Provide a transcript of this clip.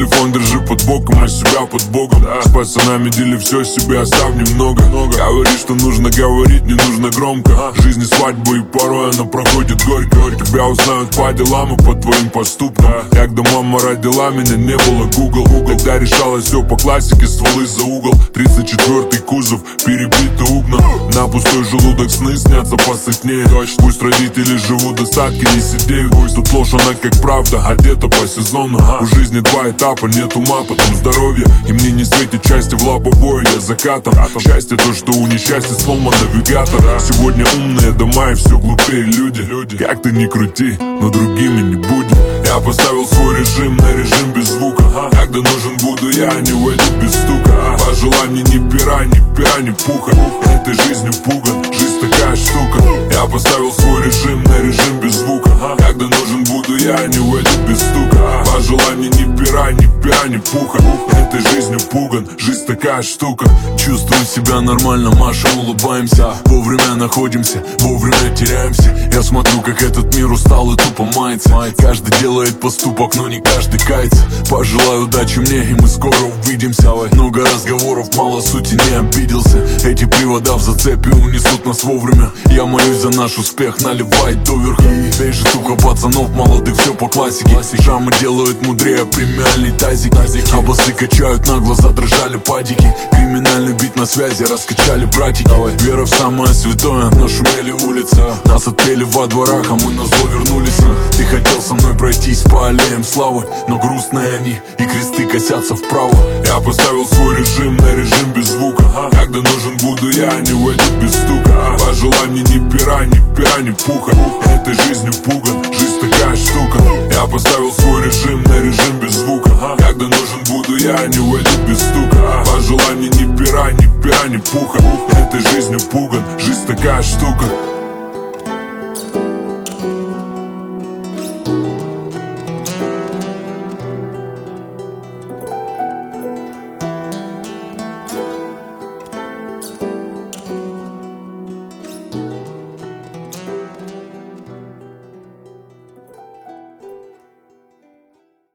телефон держи под боком, а себя под богом. С пацанами дели все себе, оставь немного. Говори, что нужно говорить, не нужно громко. Жизнь и свадьба, и порой она проходит горько. Тебя узнают по делам и по твоим поступкам. Когда мама родила меня, не было Google. Тогда решалось все по классике, стволы за угол. 34-й кузов, перебитые окна. На пустой желудок сны снятся посытнее. Пусть родители живут достатки, не сидеют. Тут ложь, она как правда, одета по сезону. У жизни два этапа, нет ума, потом здоровье. И мне не светит счастье в лобовое, я закатом. Счастье то, что у несчастья сломан навигатор. Сегодня умные дома и все глупее люди. Как ты ни крути, но другими не будем. Я поставил свой режим на режим без звука. Когда нужен буду я, не войду без стука. По желанию ни пера, ни пуха. Этой жизнью пуган, жизнь такая штука. Я поставил свой режим на режим без звука. Когда нужен буду я, не войду без стука. По желанию ни пера, ни пуха. Этой жизнью пуган, жизнь такая штука. Чувствую себя нормально, машем, улыбаемся. Вовремя находимся, вовремя теряемся. Я смотрю, как этот мир устал и тупо мается. Каждый делает поступок, но не каждый кается. Пожелаю удачи мне, и мы скоро увидимся. Много разговоров, мало сути, не обиделся. Эти привода в зацепе унесут нас вовремя. Я молюсь за наш успех, наливай доверх. Бей житуха пацанов молодых, все по классике. Шрамы делают мудрее, премиальный тазик. А басы качают, на глаза дрожали падики. Криминальный бит на связи, раскачали братики. Вера в самое святое, нашумели улицы. Нас отпели во дворах, а мы назло вернулись. Ты хотел со мной пройтись по аллеям славы, но грустные они, и кресты косятся вправо. Я поставил свой режим на режим без звука. Когда нужен буду я, не войду без стука. По желанию ни пера, ни пуха. Этой жизнью пуган, жизнь такая штука. Я поставил свой режим на режим без звука. Когда нужен буду я, не войду без стука. По желанию ни пера, ни пуха. Этой жизнью пуган, жизнь такая штука.